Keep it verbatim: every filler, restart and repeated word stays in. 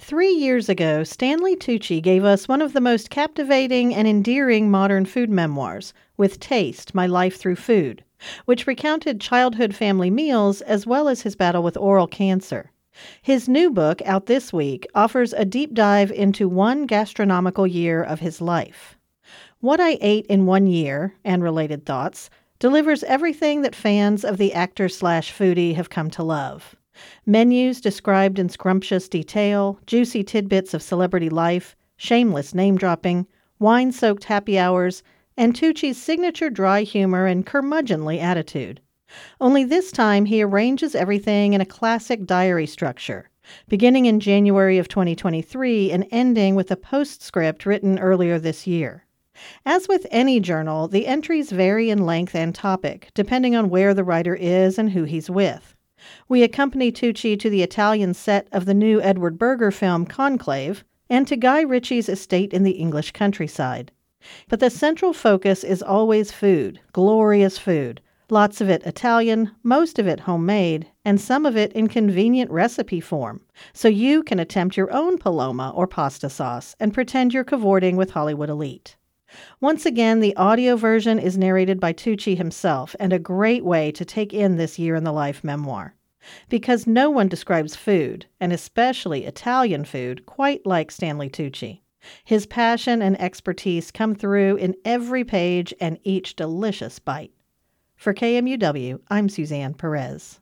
Three years ago, Stanley Tucci gave us one of the most captivating and endearing modern food memoirs, with Taste, My Life Through Food, which recounted childhood family meals as well as his battle with oral cancer. His new book, out this week, offers a deep dive into one gastronomical year of his life. What I Ate in One Year, and Related Thoughts, delivers everything that fans of the actor-slash-foodie have come to love. Menus described in scrumptious detail, juicy tidbits of celebrity life, shameless name-dropping, wine-soaked happy hours, and Tucci's signature dry humor and curmudgeonly attitude. Only this time he arranges everything in a classic diary structure, beginning in January of twenty twenty-three and ending with a postscript written earlier this year. As with any journal, the entries vary in length and topic, depending on where the writer is and who he's with. We accompany Tucci to the Italian set of the new Edward Berger film Conclave and to Guy Ritchie's estate in the English countryside. But the central focus is always food, glorious food, lots of it Italian, most of it homemade, and some of it in convenient recipe form, so you can attempt your own paloma or pasta sauce and pretend you're cavorting with Hollywood elite. Once again, the audio version is narrated by Tucci himself, and a great way to take in this year in the life memoir. Because no one describes food, and especially Italian food, quite like Stanley Tucci. His passion and expertise come through in every page and each delicious bite. For K M U W, I'm Suzanne Perez.